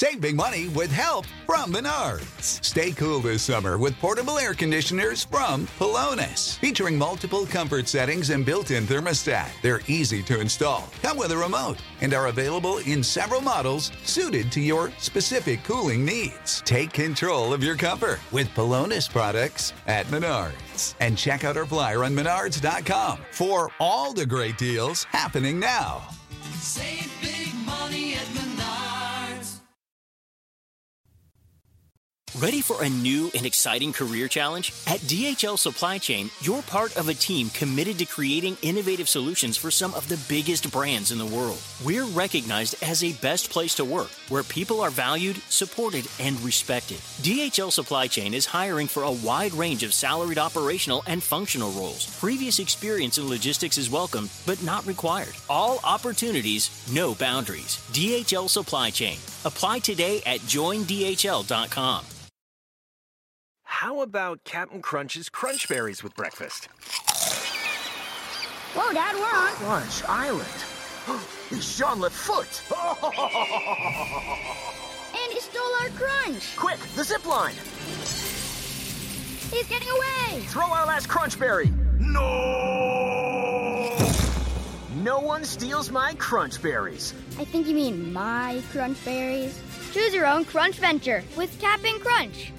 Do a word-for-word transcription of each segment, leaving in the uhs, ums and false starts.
Save big money with help from Menards. Stay cool this summer with portable air conditioners from Pelonis. Featuring multiple comfort settings and built-in thermostat. They're easy to install, come with a remote, and are available in several models suited to your specific cooling needs. Take control of your comfort with Pelonis products at Menards. And check out our flyer on menards dot com for all the great deals happening now. Save big money at Menards. Ready for a new and exciting career challenge? At D H L Supply Chain, you're part of a team committed to creating innovative solutions for some of the biggest brands in the world. We're recognized as a best place to work, where people are valued, supported, and respected. D H L Supply Chain is hiring for a wide range of salaried operational and functional roles. Previous experience in logistics is welcome, but not required. All opportunities, no boundaries. D H L Supply Chain. Apply today at join D H L dot com. How about Captain Crunch's Crunch Berries with breakfast? Whoa, Dad, we're on Crunch Island. He's Jean Lafoot. And he stole our crunch. Quick, the zip line. He's getting away. Throw our last Crunch Berry. No! No one steals my Crunch Berries. I think you mean my crunch berries. Choose your own crunch venture with Cap'n Crunch.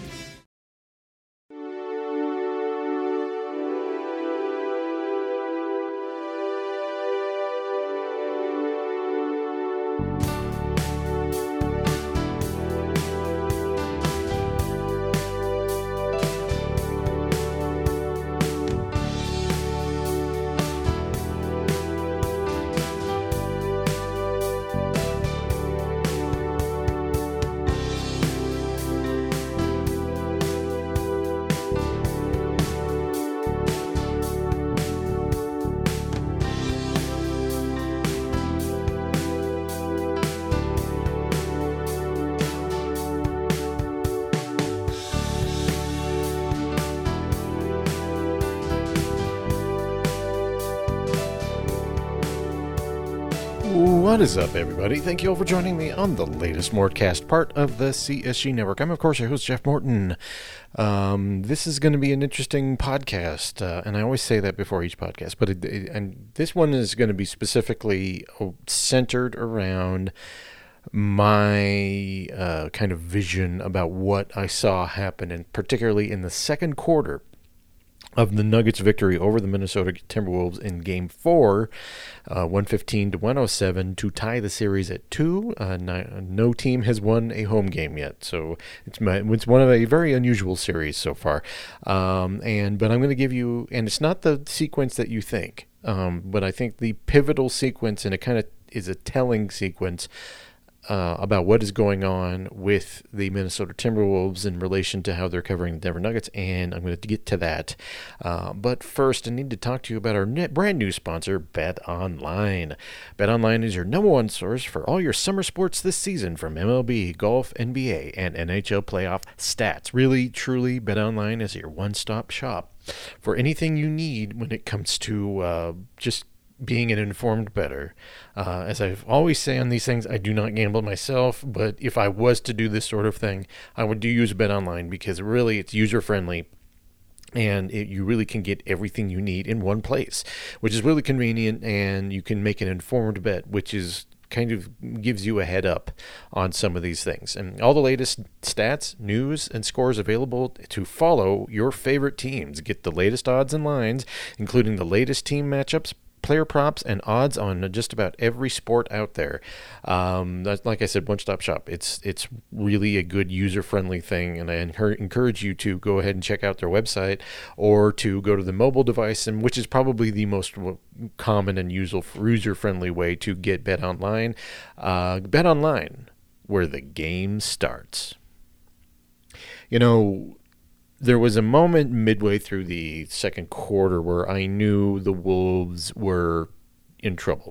What is up, everybody? Thank you all for joining me on the latest Mortcast, part of the C S G Network. I'm, of course, your host, Jeff Morton. Um, this is going to be an interesting podcast, uh, and I always say that before each podcast, but it, it, and this one is going to be specifically centered around my uh, kind of vision about what I saw happen, and particularly in the second quarter of the Nuggets' victory over the Minnesota Timberwolves in Game Four, uh, one fifteen to one oh seven, to tie the series at two. Uh, no, no team has won a home game yet, so it's my, it's one of a very unusual series so far. Um, and but I'm going to give you, and it's not the sequence that you think, um, but I think the pivotal sequence, and it kind of is a telling sequence Uh, about what is going on with the Minnesota Timberwolves in relation to how they're covering the Denver Nuggets, and I'm going to get to that. Uh, but first, I need to talk to you about our net brand new sponsor, BetOnline. BetOnline is your number one source for all your summer sports this season, from M L B, golf, N B A, and N H L playoff stats. Really, truly, BetOnline is your one-stop shop for anything you need when it comes to uh, just being an informed bettor. Uh, as I always say on these things, I do not gamble myself, but if I was to do this sort of thing, I would do use BetOnline, because really it's user-friendly, and it, you really can get everything you need in one place, which is really convenient, and you can make an informed bet, which is kind of gives you a head up on some of these things. And all the latest stats, news, and scores available to follow your favorite teams. Get the latest odds and lines, including the latest team matchups, player props, and odds on just about every sport out there. Um, that's, like I said, one-stop shop. It's it's really a good user-friendly thing, and I encourage you to go ahead and check out their website, or to go to the mobile device, and which is probably the most common and user-friendly way to get BetOnline. Uh, BetOnline, where the game starts. You know, there was a moment midway through the second quarter where I knew the Wolves were in trouble.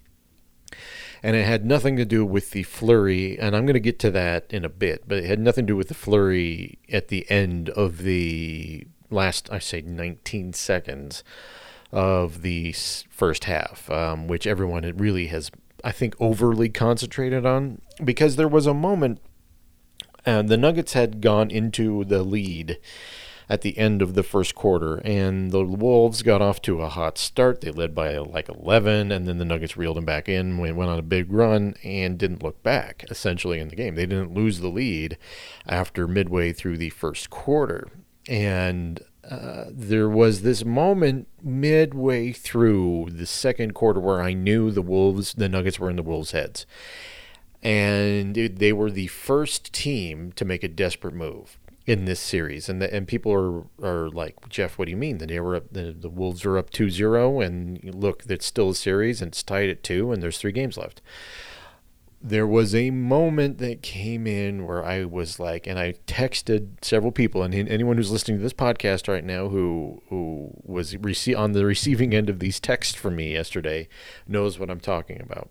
And it had nothing to do with the flurry, and I'm going to get to that in a bit, but it had nothing to do with the flurry at the end of the last, I say, nineteen seconds of the first half, um, which everyone really has, I think, overly concentrated on, because there was a moment, and the Nuggets had gone into the lead at the end of the first quarter, and the Wolves got off to a hot start. They led by like eleven, and then the Nuggets reeled them back in, went on a big run, and didn't look back, essentially, in the game. They didn't lose the lead after midway through the first quarter. And uh, there was this moment midway through the second quarter where I knew the Wolves, the Nuggets were in the Wolves' heads. And it, they were the first team to make a desperate move in this series, and the, and people are are like, Jeff, what do you mean? They were up, the, the Wolves are up two zero, and look, it's still a series, and it's tied at two, and there's three games left. There was a moment that came in where I was like, and I texted several people, and anyone who's listening to this podcast right now who who was rece- on the receiving end of these texts from me yesterday knows what I'm talking about.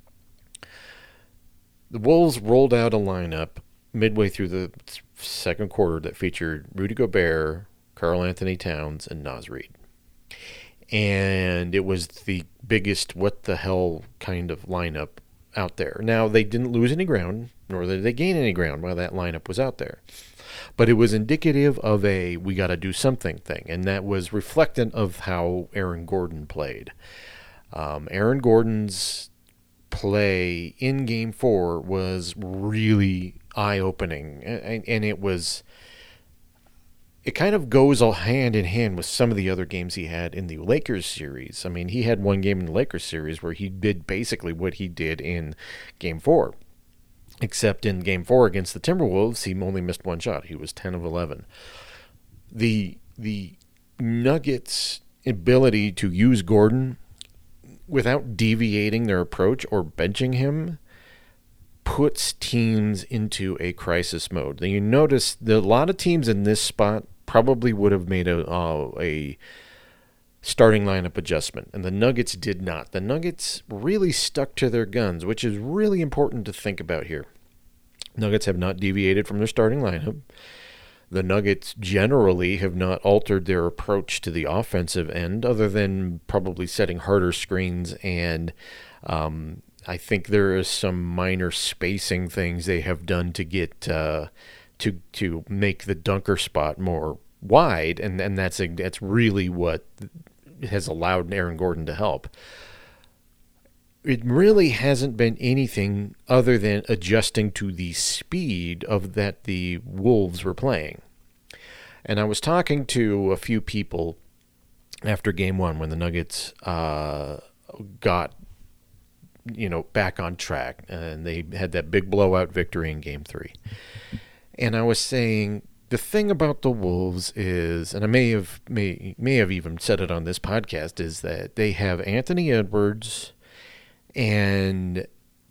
The Wolves rolled out a lineup midway through the second quarter that featured Rudy Gobert, Karl Anthony Towns, and Naz Reid. And it was the biggest what the hell kind of lineup out there. Now, they didn't lose any ground, nor did they gain any ground while that lineup was out there. But it was indicative of a we got to do something thing, and that was reflectant of how Aaron Gordon played. Um, Aaron Gordon's play in game four was really eye-opening, and, and it was it kind of goes all hand in hand with some of the other games he had in the Lakers series. I mean, he had one game in the Lakers series where he did basically what he did in game four, except in game four against the Timberwolves, he only missed one shot. He was ten of eleven. The the Nuggets' ability to use Gordon without deviating their approach or benching him puts teams into a crisis mode. Now, you notice that a lot of teams in this spot probably would have made a uh, a starting lineup adjustment, and the Nuggets did not. The Nuggets really stuck to their guns, which is really important to think about here. Nuggets have not deviated from their starting lineup. The Nuggets generally have not altered their approach to the offensive end, other than probably setting harder screens, and um, I think there is some minor spacing things they have done to get uh, to to make the dunker spot more wide, and, and that's a, that's really what has allowed Aaron Gordon to help. It really hasn't been anything other than adjusting to the speed of that the Wolves were playing. And I was talking to a few people after game one when the Nuggets uh, got, you know, back on track, and they had that big blowout victory in game three. And I was saying, the thing about the Wolves is, and I may have may may have even said it on this podcast, is that they have Anthony Edwards, and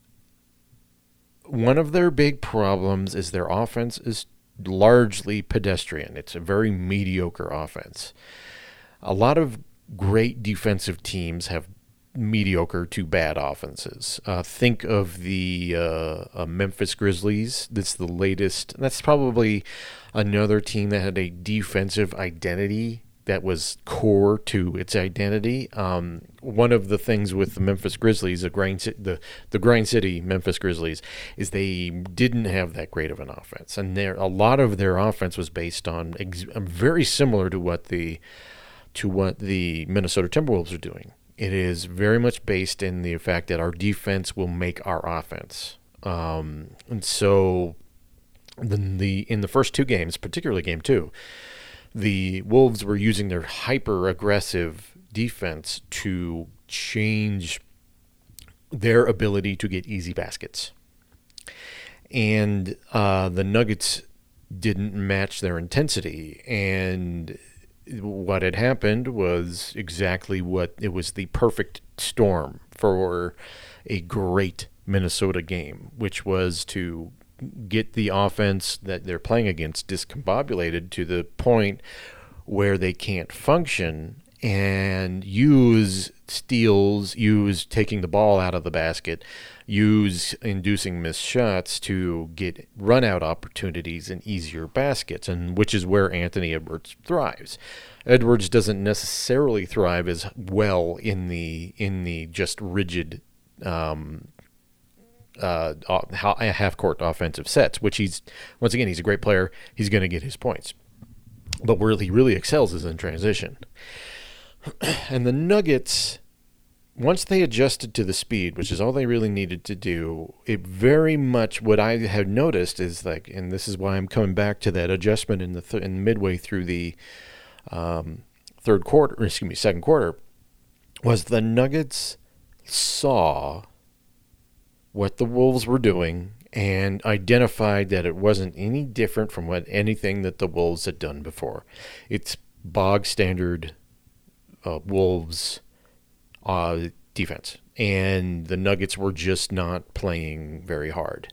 one of their big problems is their offense is largely pedestrian. It's a very mediocre offense. A lot of great defensive teams have mediocre to bad offenses. Uh, think of the uh, uh, Memphis Grizzlies. That's the latest. That's probably another team that had a defensive identity that was core to its identity. Um, one of the things with the Memphis Grizzlies, the grind, the the grind city Memphis Grizzlies, is they didn't have that great of an offense, and there a lot of their offense was based on ex- very similar to what the to what the Minnesota Timberwolves are doing. It is very much based in the fact that our defense will make our offense, um, and so the, the in the first two games, particularly game two, the Wolves were using their hyper-aggressive defense to change their ability to get easy baskets. And uh, the Nuggets didn't match their intensity. And what had happened was exactly what it was the perfect storm for a great Minnesota game, which was to get the offense that they're playing against discombobulated to the point where they can't function, and use steals, use taking the ball out of the basket, use inducing missed shots to get run-out opportunities and easier baskets, and which is where Anthony Edwards thrives. Edwards doesn't necessarily thrive as well in the in the just rigid um, uh, half-court offensive sets, which he's, once again, he's a great player. He's going to get his points. But where he really excels is in transition. And the Nuggets, once they adjusted to the speed, which is all they really needed to do, it very much, what I have noticed is like, and this is why I'm coming back to that adjustment in the th- in midway through the um, third quarter, or excuse me, second quarter, was the Nuggets saw what the Wolves were doing and identified that it wasn't any different from what anything that the Wolves had done before. It's bog standard uh, Wolves uh, defense, and the Nuggets were just not playing very hard.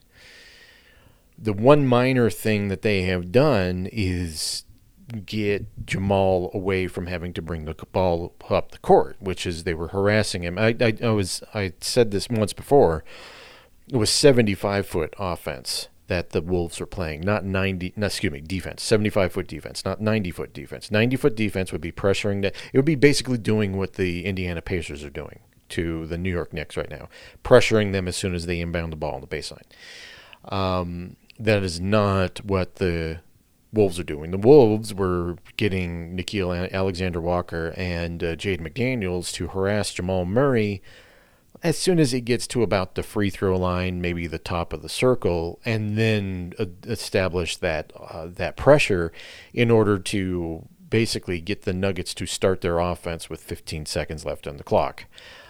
The one minor thing that they have done is get Jamal away from having to bring the ball up the court, which is they were harassing him. I, I, I was I said this once before. It was seventy-five foot offense that the Wolves were playing, not ninety. No, excuse me, defense. seventy-five foot defense, not ninety foot defense. ninety foot defense would be pressuring that. It would be basically doing what the Indiana Pacers are doing to the New York Knicks right now, pressuring them as soon as they inbound the ball on the baseline. Um, that is not what the Wolves are doing. The Wolves were getting Nickeil Alexander-Walker and uh, Jaden McDaniels to harass Jamal Murray as soon as he gets to about the free throw line, maybe the top of the circle, and then uh, establish that uh, that pressure in order to basically get the Nuggets to start their offense with fifteen seconds left on the clock.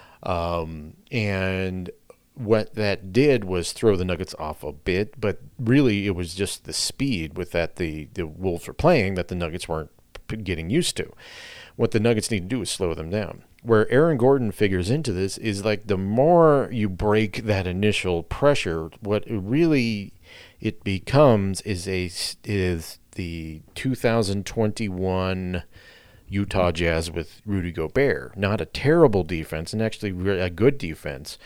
Um, and what that did was throw the Nuggets off a bit, but really it was just the speed with that the, the Wolves were playing that the Nuggets weren't getting used to. What the Nuggets need to do is slow them down. Where Aaron Gordon figures into this is like the more you break that initial pressure, what it really it becomes is a is the two thousand twenty-one Utah Jazz with Rudy Gobert. Not a terrible defense, and actually a good defense,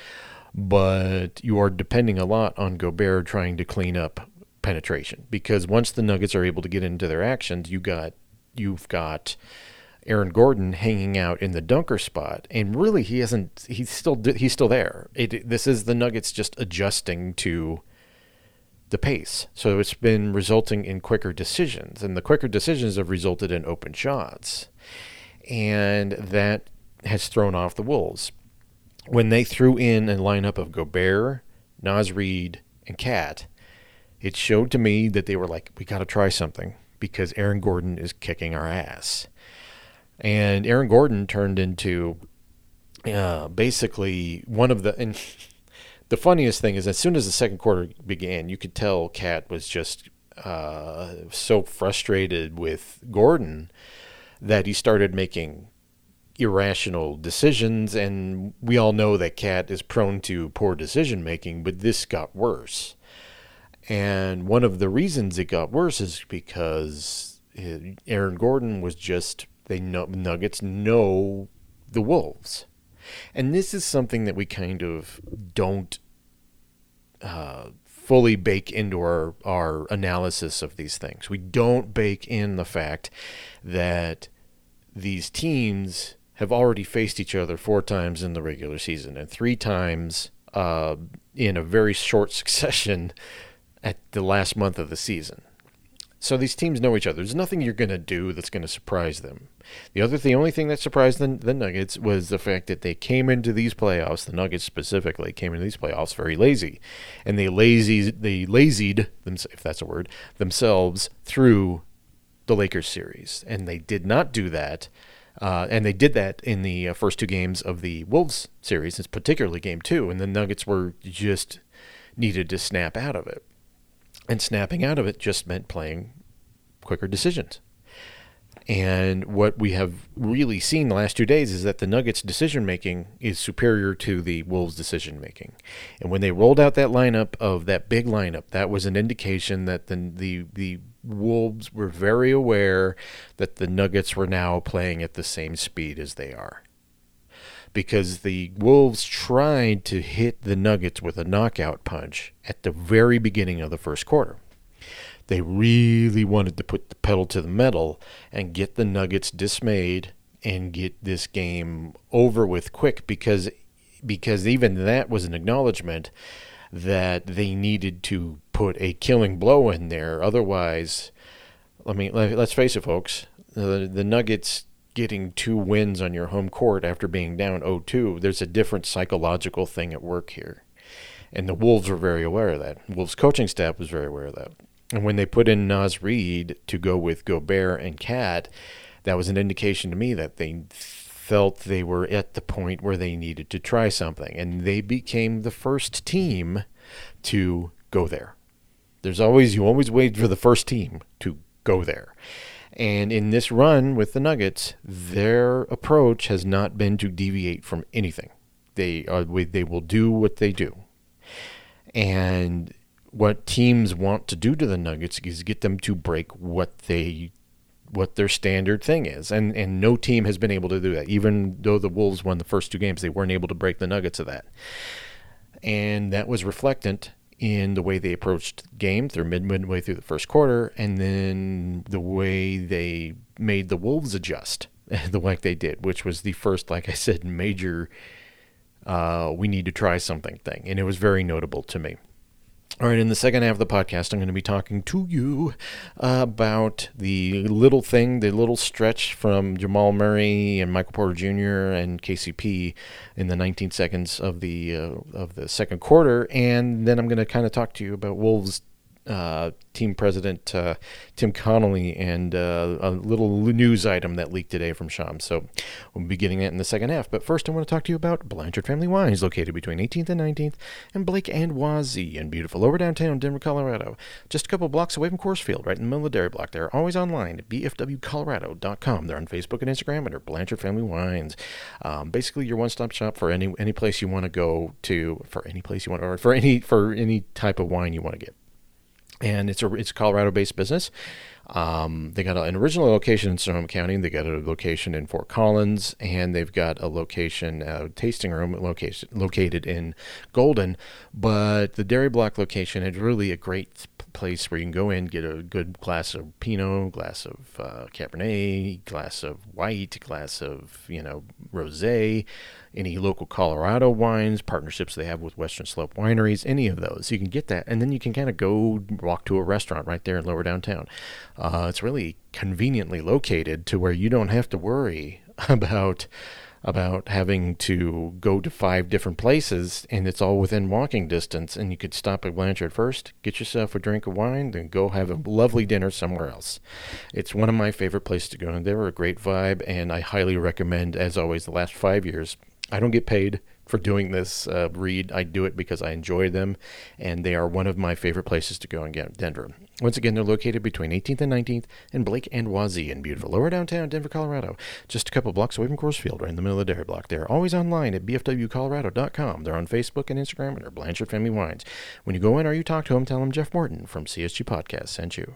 but you are depending a lot on Gobert trying to clean up penetration, because once the Nuggets are able to get into their actions, you got you've got Aaron Gordon hanging out in the dunker spot, and really he hasn't. He's still he's still there. It, this is the Nuggets just adjusting to the pace, so it's been resulting in quicker decisions, and the quicker decisions have resulted in open shots, and that has thrown off the Wolves. When they threw in a lineup of Gobert, Naz Reid, and Cat, it showed to me that they were like, we got to try something because Aaron Gordon is kicking our ass. And Aaron Gordon turned into uh, basically one of the... And the funniest thing is, as soon as the second quarter began, you could tell Cat was just uh, so frustrated with Gordon that he started making irrational decisions. And we all know that Cat is prone to poor decision-making, but this got worse. And one of the reasons it got worse is because Aaron Gordon was just... They know, Nuggets know the Wolves. And this is something that we kind of don't uh, fully bake into our, our analysis of these things. We don't bake in the fact that these teams have already faced each other four times in the regular season and three times uh, in a very short succession at the last month of the season. So these teams know each other. There's nothing you're going to do that's going to surprise them. The other, the only thing that surprised the, the Nuggets was the fact that they came into these playoffs. The Nuggets specifically came into these playoffs very lazy, and they lazy they lazied them, if that's a word, themselves through the Lakers series, and they did not do that. Uh, and they did that in the uh, first two games of the Wolves series, it's particularly game two, and the Nuggets were just needed to snap out of it. And snapping out of it just meant playing quicker decisions. And what we have really seen the last two days is that the Nuggets' decision-making is superior to the Wolves' decision-making. And when they rolled out that lineup of that big lineup, that was an indication that the the, the Wolves were very aware that the Nuggets were now playing at the same speed as they are. Because the Wolves tried to hit the Nuggets with a knockout punch at the very beginning of the first quarter. They really wanted to put the pedal to the metal and get the Nuggets dismayed and get this game over with quick, because because even that was an acknowledgement that they needed to put a killing blow in there. Otherwise, I mean, let's face it, folks, the, the Nuggets getting two wins on your home court after being down oh two, there's a different psychological thing at work here. And the Wolves were very aware of that. Wolves coaching staff was very aware of that. And when they put in Naz Reid to go with Gobert and Cat, that was an indication to me that they felt they were at the point where they needed to try something. And they became the first team to go there. There's always, you always wait for the first team to go there. And in this run with the Nuggets, their approach has not been to deviate from anything. They are, they will do what they do. And what teams want to do to the Nuggets is get them to break what they what their standard thing is. And and no team has been able to do that. Even though the Wolves won the first two games, they weren't able to break the Nuggets of that. And that was reflectant in the way they approached the game through mid midway through the first quarter, and then the way they made the Wolves adjust the way they did, which was the first, like I said, major uh, we need to try something thing. And it was very notable to me. All right, in the second half of the podcast, I'm going to be talking to you about the little thing, the little stretch from Jamal Murray and Michael Porter Junior and K C P in the nineteen seconds of the uh, of the second quarter, and then I'm going to kind of talk to you about Wolves uh, team president uh, Tim Connolly and uh, a little news item that leaked today from Shams. So we'll be getting that in the second half. But first, I want to talk to you about Blanchard Family Wines, located between eighteenth and nineteenth, and Blake and Wazee in beautiful lower downtown Denver, Colorado. Just a couple blocks away from Coors Field, right in the middle of the dairy block. They're always online at b f w colorado dot com. They're on Facebook and Instagram under Blanchard Family Wines. Um, basically, your one-stop shop for any any place you want to go to, for any place you want, or for any for any type of wine you want to get. And it's a it's a Colorado-based business. Um, they got an original location in Sonoma County. They got a location in Fort Collins, and they've got a location, a tasting room location located in Golden. But the Dairy Block location is really a great place where you can go in, get a good glass of Pinot, glass of uh, Cabernet, glass of white, glass of you know rosé. Any local Colorado wines, partnerships they have with Western Slope Wineries, any of those. You can get that, and then you can kind of go walk to a restaurant right there in lower downtown. Uh, it's really conveniently located to where you don't have to worry about about having to go to five different places, and it's all within walking distance, and you could stop at Blanchard first, get yourself a drink of wine, then go have a lovely dinner somewhere else. It's one of my favorite places to go, and they're a great vibe, and I highly recommend, as always, the last five years. I don't get paid for doing this uh, read. I do it because I enjoy them, and they are one of my favorite places to go in Denver. Once again, they're located between eighteenth and nineteenth and Blake and Wazee in beautiful lower downtown Denver, Colorado. Just a couple blocks away from Coors Field, right in the middle of the dairy block. They're always online at b f w colorado dot com. They're on Facebook and Instagram, and they're Blanchard Family Wines. When you go in or you talk to them, tell them Jeff Morton from C S G Podcast sent you.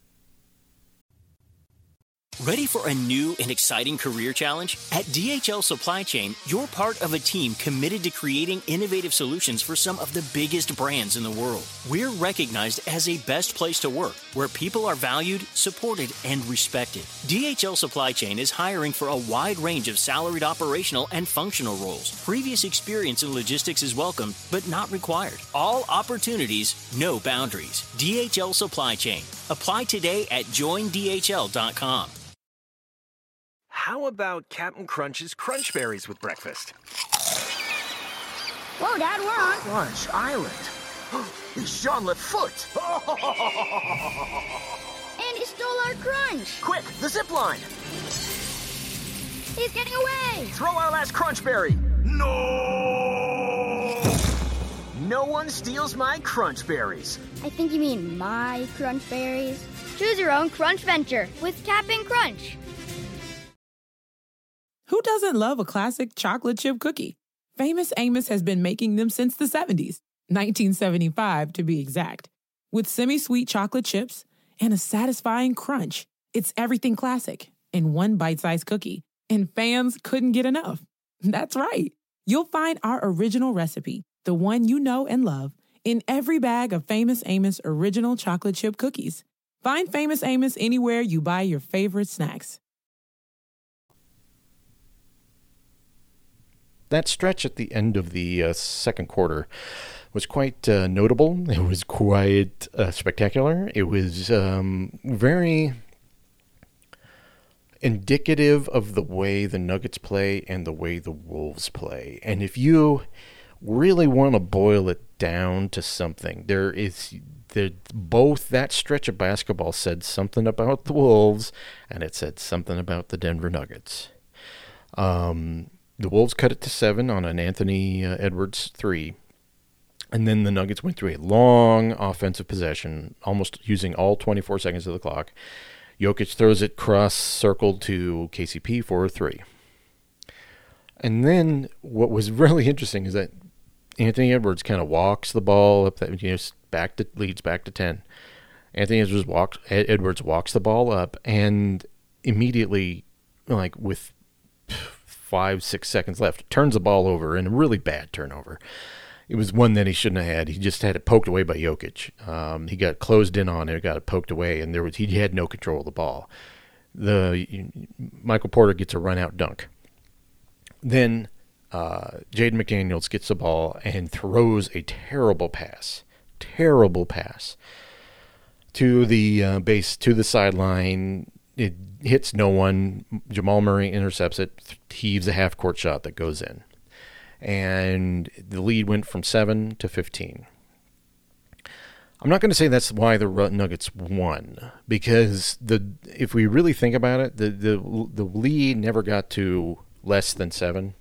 Ready for a new and exciting career challenge? At D H L Supply Chain, you're part of a team committed to creating innovative solutions for some of the biggest brands in the world. We're recognized as a best place to work, where people are valued, supported, and respected. D H L Supply Chain is hiring for a wide range of salaried operational and functional roles. Previous experience in logistics is welcome, but not required. All opportunities, no boundaries. D H L Supply Chain. Apply today at join d h l dot com. How about Captain Crunch's Crunch Berries with breakfast? Whoa, Dad, we're on. Crunch Island. It's Jean-Luc Foot. And he stole our crunch. Quick, the zip line. He's getting away. Throw our last Crunch Berry. No! No one steals my Crunch Berries. I think you mean my crunch berries. Choose your own crunch venture with Cap'n Crunch. Who doesn't love a classic chocolate chip cookie? Famous Amos has been making them since the seventies, nineteen seventy-five to be exact. With semi-sweet chocolate chips and a satisfying crunch, it's everything classic in one bite-sized cookie, and fans couldn't get enough. That's right. You'll find our original recipe, the one you know and love, in every bag of Famous Amos original chocolate chip cookies. Find Famous Amos anywhere you buy your favorite snacks. that stretch at the end of the uh, second quarter was quite uh, notable. It was quite uh, spectacular. It was um, very indicative of the way the Nuggets play and the way the Wolves play. And if you really want to boil it down to something, there is the, both that stretch of basketball said something about the Wolves, and it said something about the Denver Nuggets. Um, the Wolves cut it to seven on an Anthony uh, Edwards three. And then the Nuggets went through a long offensive possession, almost using all twenty-four seconds of the clock. Jokic throws it cross-circle to K C P for a three. And then what was really interesting is that Anthony Edwards kind of walks the ball up, that, you know, back to leads back to ten. Anthony Edwards walks, Edwards walks the ball up, and immediately, like with five, six seconds left, turns the ball over in a really bad turnover. It was one that he shouldn't have had. He just had it poked away by Jokic. Um, he got closed in on it, got it poked away, and there was he had no control of the ball. The Michael Porter gets a run-out dunk. Then uh, Jaden McDaniels gets the ball and throws a terrible pass, terrible pass to the uh, base, to the sideline. It hits no one. Jamal Murray intercepts it, heaves a half-court shot that goes in. And the lead went from seven to fifteen. I'm not going to say that's why the Nuggets won, because the if we really think about it, the the the lead never got to less than seven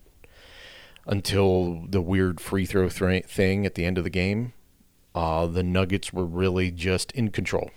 until the weird free throw th- thing at the end of the game. Uh, the Nuggets were really just in control.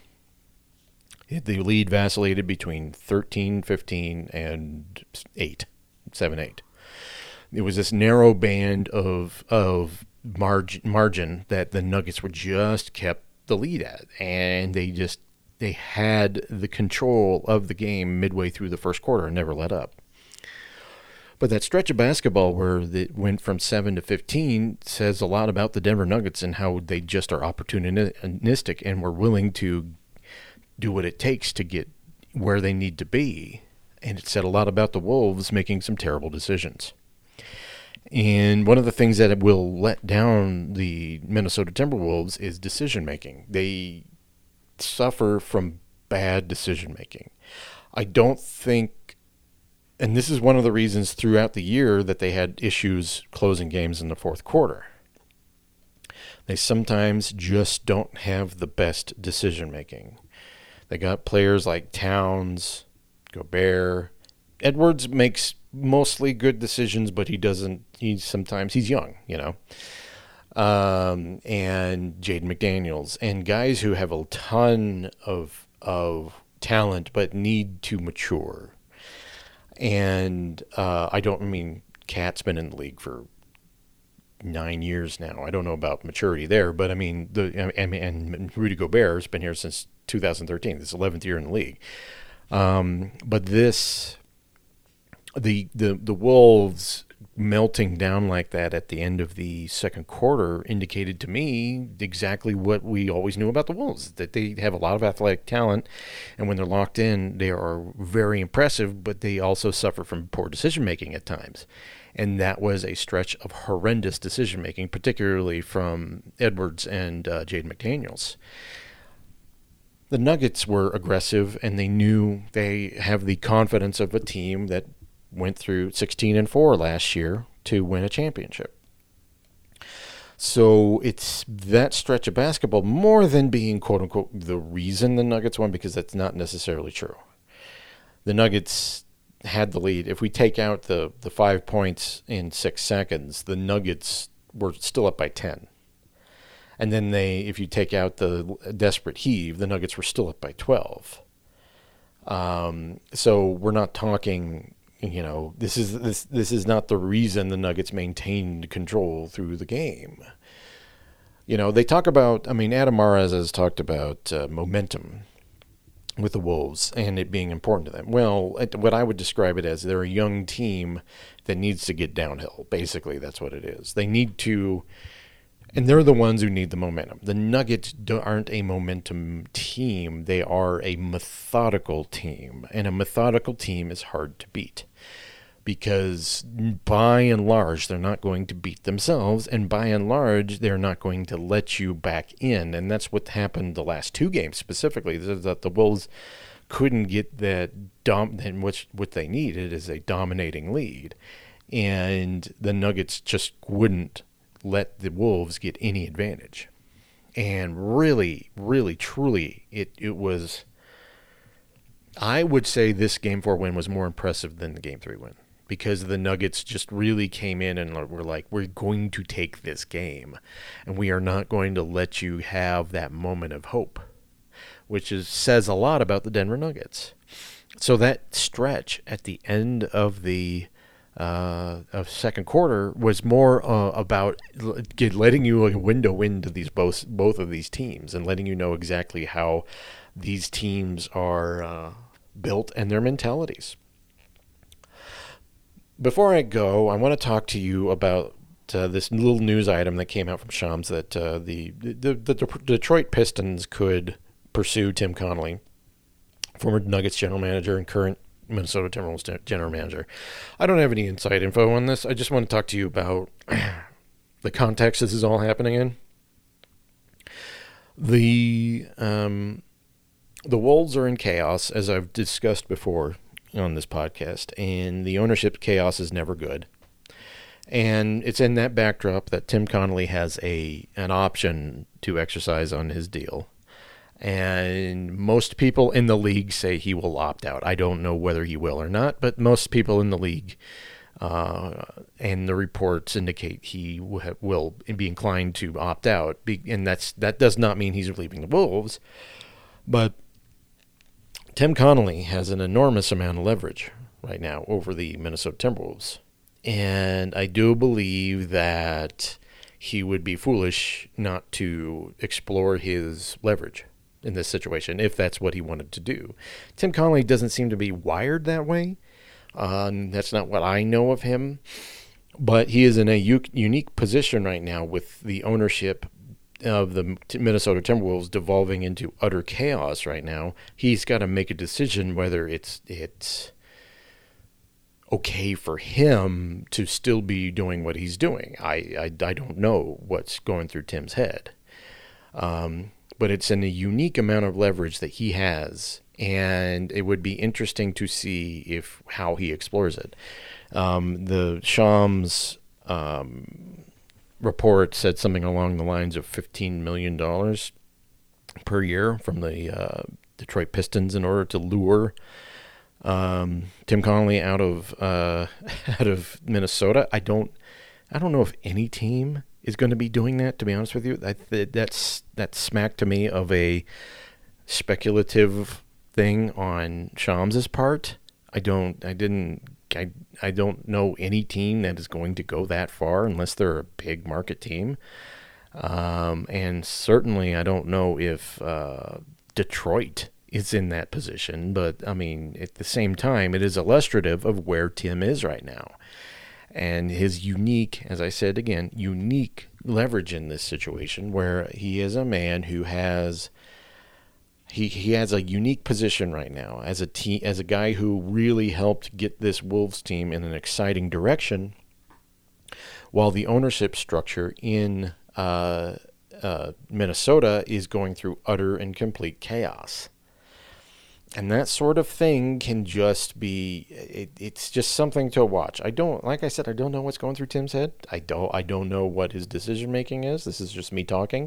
The lead vacillated between thirteen, fifteen, and eight, seven, eight. It was this narrow band of of margin, margin that the Nuggets were just kept the lead at, and they just they had the control of the game midway through the first quarter and never let up. But that stretch of basketball where it went from seven to fifteen says a lot about the Denver Nuggets and how they just are opportunistic and were willing to do what it takes to get where they need to be. And it said a lot about the Wolves making some terrible decisions. And one of the things that will let down the Minnesota Timberwolves is decision-making. They suffer from bad decision-making. I don't think, and this is one of the reasons throughout the year that they had issues closing games in the fourth quarter. They sometimes just don't have the best decision-making. They got players like Towns, Gobert. Edwards makes mostly good decisions, but he doesn't, he's sometimes, he's young, you know. Um, and Jaden McDaniels, and guys who have a ton of of talent but need to mature. And uh, I don't I mean, Cat's been in the league for nine years now. I don't know about maturity there, but I mean, the and, and Rudy Gobert has been here since two thousand thirteen. This is eleventh year in the league. Um, but this, the the the Wolves melting down like that at the end of the second quarter indicated to me exactly what we always knew about the Wolves, that they have a lot of athletic talent, and when they're locked in, they are very impressive, but they also suffer from poor decision-making at times. And that was a stretch of horrendous decision-making, particularly from Edwards and uh, Jaden McDaniels. The Nuggets were aggressive, and they knew they have the confidence of a team that went through sixteen and four last year to win a championship. So it's that stretch of basketball more than being, quote-unquote, the reason the Nuggets won, because that's not necessarily true. The Nuggets had the lead. If we take out the, the five points in six seconds, the Nuggets were still up by ten. And then they, if you take out the desperate heave, the Nuggets were still up by twelve. Um, so we're not talking, you know, this is this this is not the reason the Nuggets maintained control through the game. You know, they talk about, I mean, Adam Mares has talked about uh, momentum with the Wolves and it being important to them. Well, what I would describe it as, they're a young team that needs to get downhill. Basically, that's what it is. They need to, and they're the ones who need the momentum. The Nuggets aren't a momentum team. They are a methodical team, and a methodical team is hard to beat. because by and large, they're not going to beat themselves, and by and large, they're not going to let you back in. And that's what happened the last two games specifically, that the Wolves couldn't get that dom- and which what they needed is a dominating lead. And the Nuggets just wouldn't let the Wolves get any advantage. And really, really, truly, it, it was, I would say this game four win was more impressive than the game three win, because the Nuggets just really came in and were like, we're going to take this game, and we are not going to let you have that moment of hope, which is says a lot about the Denver Nuggets. So that stretch at the end of the uh, of second quarter was more uh, about get, letting you a window into these both both of these teams and letting you know exactly how these teams are uh, built and their mentalities. Before I go, I want to talk to you about uh, this little news item that came out from Shams that uh, the, the, the the Detroit Pistons could pursue Tim Connelly, former Nuggets general manager and current Minnesota Timberwolves general manager. I don't have any inside info on this. I just want to talk to you about the context this is all happening in. The um, the Wolves are in chaos, as I've discussed before on this podcast, and the ownership chaos is never good. And it's in that backdrop that Tim Connelly has a an option to exercise on his deal. And most people in the league say he will opt out. I don't know whether he will or not, but most people in the league uh, and the reports indicate he w- will be inclined to opt out. Be- and that's that does not mean he's leaving the Wolves, but Tim Connelly has an enormous amount of leverage right now over the Minnesota Timberwolves. And I do believe that he would be foolish not to explore his leverage in this situation, if that's what he wanted to do. Tim Connelly doesn't seem to be wired that way. Um, that's not what I know of him. But he is in a u- unique position right now with the ownership of the Minnesota Timberwolves devolving into utter chaos right now. He's got to make a decision whether it's it's okay for him to still be doing what he's doing. I I, I don't know what's going through Tim's head. Um, but it's in a unique amount of leverage that he has, and it would be interesting to see if how he explores it. Um, the Shams um, report said something along the lines of fifteen million dollars per year from the uh, Detroit Pistons in order to lure um, Tim Connelly out of uh, out of Minnesota. I don't I don't know if any team is going to be doing that, to be honest with you. That that's that smacked to me of a speculative thing on Shams's part. I don't I didn't I I don't know any team that is going to go that far unless they're a big market team. Um, and certainly I don't know if uh, Detroit is in that position, but I mean, at the same time, it is illustrative of where Tim is right now. And his unique, as I said again, unique leverage in this situation, where he is a man who has he he has a unique position right now as a te- as a guy who really helped get this Wolves team in an exciting direction, while the ownership structure in uh, uh, Minnesota is going through utter and complete chaos. And that sort of thing can just be, it, it's just something to watch. I don't, like I said, I don't know what's going through Tim's head. I don't, I don't know what his decision making is. This is just me talking.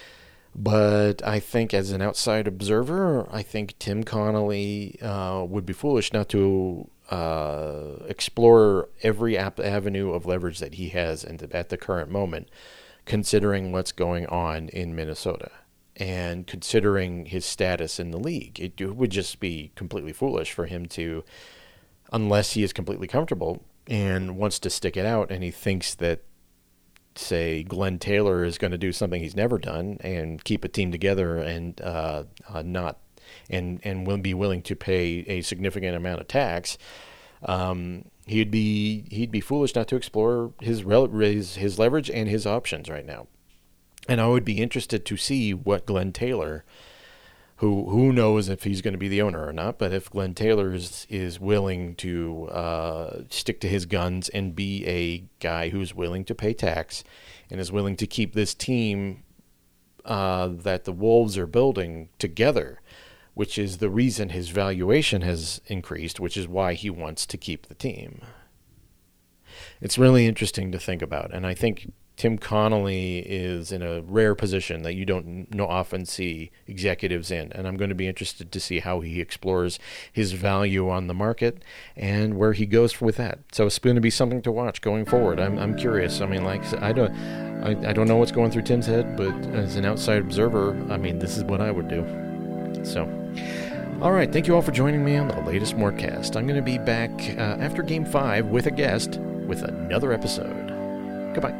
But I think as an outside observer, I think Tim Connelly uh, would be foolish not to uh, explore every ap- avenue of leverage that he has and at the current moment, considering what's going on in Minnesota. And considering his status in the league, it would just be completely foolish for him to, unless he is completely comfortable and wants to stick it out, and he thinks that, say, Glenn Taylor is going to do something he's never done and keep a team together and uh, uh, not and and will be willing to pay a significant amount of tax. Um, he'd be he'd be foolish not to explore his rel- his his leverage and his options right now. And I would be interested to see what Glenn Taylor who who knows if he's going to be the owner or not, but if Glenn Taylor is, is willing to uh, stick to his guns and be a guy who's willing to pay tax and is willing to keep this team uh, that the Wolves are building together, which is the reason his valuation has increased, which is why he wants to keep the team. It's really interesting to think about, and I think Tim Connolly is in a rare position that you don't no often see executives in, and I'm going to be interested to see how he explores his value on the market and where he goes with that. So it's going to be something to watch going forward. I'm I'm curious. I mean, like I don't I, I don't know what's going through Tim's head, but as an outside observer, I mean, this is what I would do. So, all right, thank you all for joining me on the latest Mortcast. I'm going to be back uh, after Game Five with a guest with another episode. Goodbye.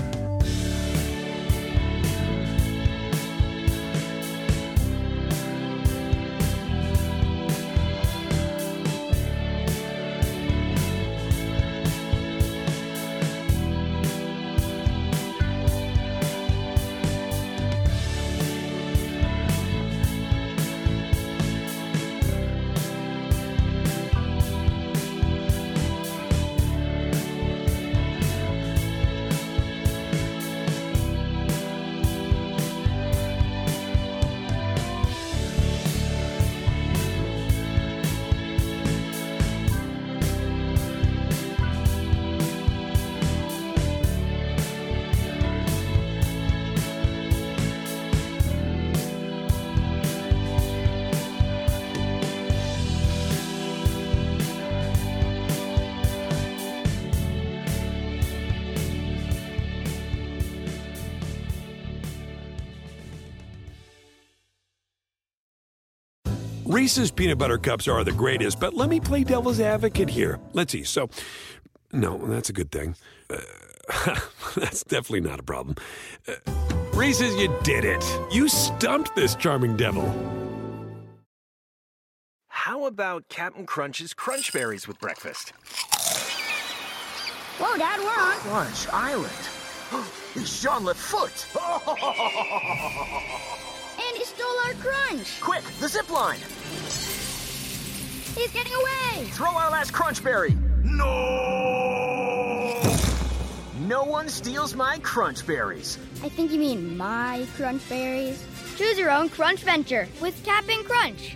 Reese's Peanut Butter Cups are the greatest, but let me play devil's advocate here. Let's see. So, no, that's a good thing. Uh, that's definitely not a problem. Uh, Reese's, you did it. You stumped this charming devil. How about Captain Crunch's Crunch Berries with breakfast? Whoa, Dad, we're on. Crunch Island. It's Jean Lafoote. And he stole our crunch. Quick, the zip line. He's getting away. Throw our last crunch berry. No! No one steals my crunch berries. I think you mean my crunch berries. Choose your own crunch venture with Cap'n Crunch.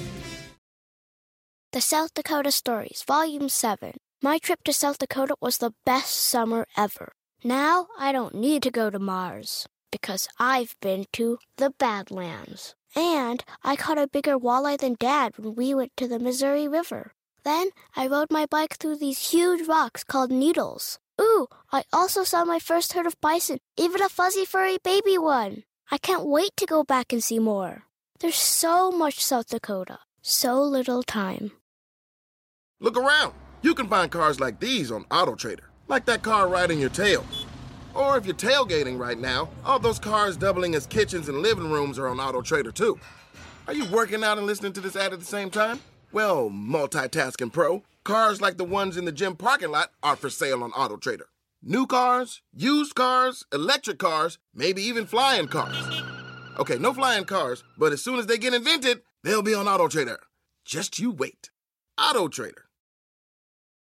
The South Dakota Stories, Volume seven. My trip to South Dakota was the best summer ever. Now I don't need to go to Mars, because I've been to the Badlands. And I caught a bigger walleye than Dad when we went to the Missouri River. Then I rode my bike through these huge rocks called needles. Ooh, I also saw my first herd of bison, even a fuzzy furry baby one. I can't wait to go back and see more. There's so much South Dakota, so little time. Look around. You can find cars like these on AutoTrader, like that car riding your tail. Or if you're tailgating right now, all those cars doubling as kitchens and living rooms are on AutoTrader too. Are you working out and listening to this ad at the same time? Well, multitasking pro, cars like the ones in the gym parking lot are for sale on AutoTrader. New cars, used cars, electric cars, maybe even flying cars. Okay, no flying cars, but as soon as they get invented, they'll be on AutoTrader. Just you wait. AutoTrader.